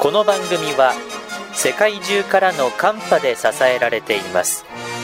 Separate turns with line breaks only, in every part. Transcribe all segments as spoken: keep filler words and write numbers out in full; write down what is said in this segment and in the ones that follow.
この番組は世界中からのカンパで支えられています。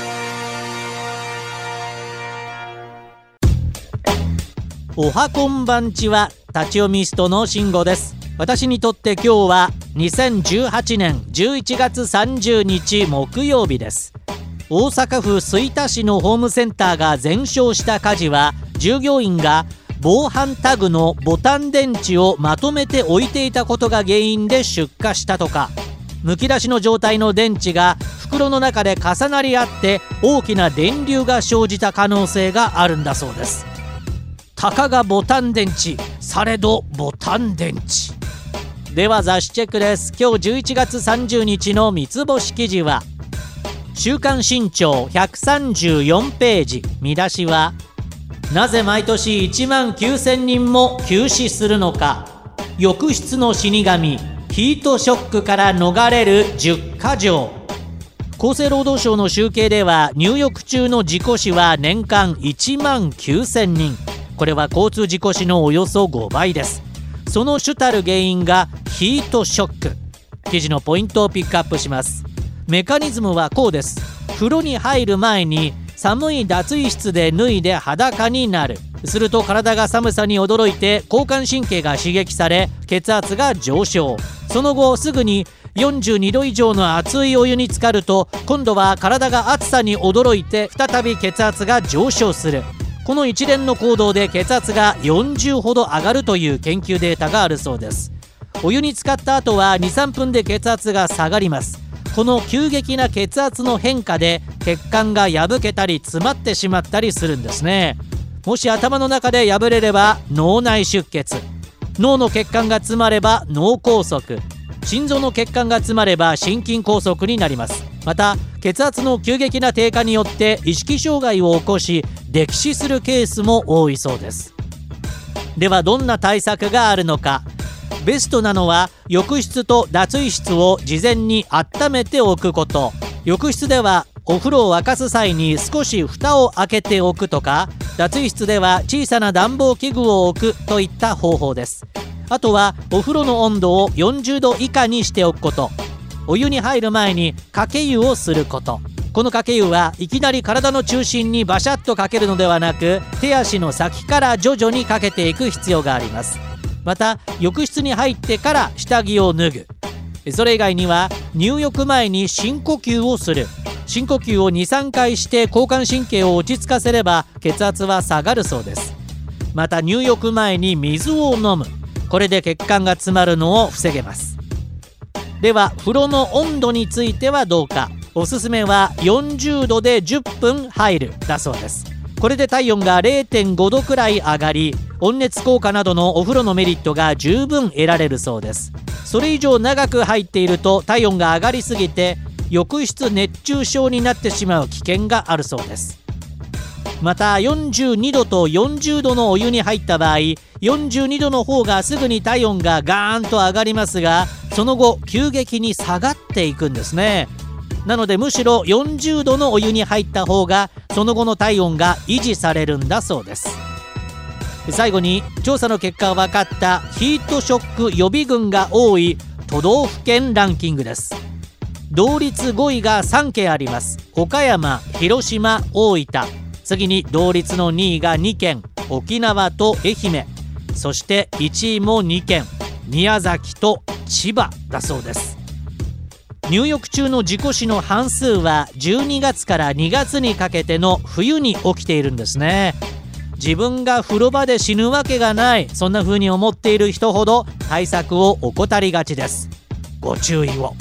おはこんばんちは、立ち読みストの慎吾です。私にとって今日はにせんじゅうはちねんじゅういちがつさんじゅうにち木曜日です。大阪府吹田市のホームセンターが全焼した火事は、従業員が防犯タグのボタン電池をまとめて置いていたことが原因で出火したとか、むき出しの状態の電池が袋の中で重なり合って大きな電流が生じた可能性があるんだそうです。たかがボタン電池、されどボタン電池。では雑誌チェックです。今日じゅういちがつさんじゅうにちの三つ星記事は、週刊新潮ひゃくさんじゅうよんページ、見出しは、なぜ毎年いちまんきゅうせんにんも急死するのか、浴室の死神、ヒートショックから逃れるじゅっかじょう。厚生労働省の集計では、入浴中の事故死は年間いちまんきゅうせんにん。これは交通事故死のおよそごばいです。その主たる原因がヒートショック。記事のポイントをピックアップします。メカニズムはこうです。風呂に入る前に寒い脱衣室で脱いで裸になる。すると体が寒さに驚いて交感神経が刺激され、血圧が上昇。その後すぐによんじゅうにど以上の熱いお湯に浸かると、今度は体が暑さに驚いて再び血圧が上昇する。この一連の行動で血圧がよんじゅうほど上がるという研究データがあるそうです。お湯に浸かった後は にさんぷんで血圧が下がります。この急激な血圧の変化で血管が破けたり詰まってしまったりするんですね。もし頭の中で破れれば脳内出血、脳の血管が詰まれば脳梗塞、心臓の血管が詰まれば心筋梗塞になります。また血圧の急激な低下によって意識障害を起こし溺死するケースも多いそうです。ではどんな対策があるのか。ベストなのは浴室と脱衣室を事前に温めておくこと。浴室ではお風呂を沸かす際に少し蓋を開けておくとか、脱衣室では小さな暖房器具を置くといった方法です。あとはお風呂の温度をよんじゅうど以下にしておくこと。お湯に入る前にかけ湯をすること。このかけ湯はいきなり体の中心にバシャッとかけるのではなく、手足の先から徐々にかけていく必要があります。また浴室に入ってから下着を脱ぐ。それ以外には入浴前に深呼吸をする。深呼吸を にさんかいして交感神経を落ち着かせれば血圧は下がるそうです。また入浴前に水を飲む。これで血管が詰まるのを防げます。では風呂の温度についてはどうか。おすすめはよんじゅうどでじゅっぷん入るだそうです。これで体温が れいてんごどくらい上がり、温熱効果などのお風呂のメリットが十分得られるそうです。それ以上長く入っていると体温が上がりすぎて浴室熱中症になってしまう危険があるそうです。またよんじゅうにどとよんじゅうどのお湯に入った場合、よんじゅうにどの方がすぐに体温がガーンと上がりますが、その後急激に下がっていくんですね。なのでむしろよんじゅうどのお湯に入った方がその後の体温が維持されるんだそうです。最後に調査の結果が分かったヒートショック予備軍が多い都道府県ランキングです。同率ごいがさんけんあります。岡山、広島、大分。次に同率のにいがにけん、沖縄と愛媛。そしていちいもにけん、宮崎と千葉だそうです。入浴中の事故死の半数はじゅうにがつからにがつにかけての冬に起きているんですね。自分が風呂場で死ぬわけがない、そんな風に思っている人ほど対策を怠りがちです。ご注意を。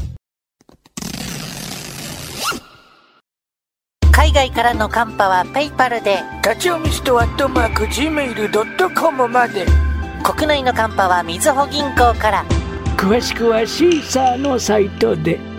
海外からのカンパはペイパルで、
立ち読みストアットマーク ジーメールドットコム まで。
国内のカンパはみずほ銀行から。
詳しくはシーサーのサイトで。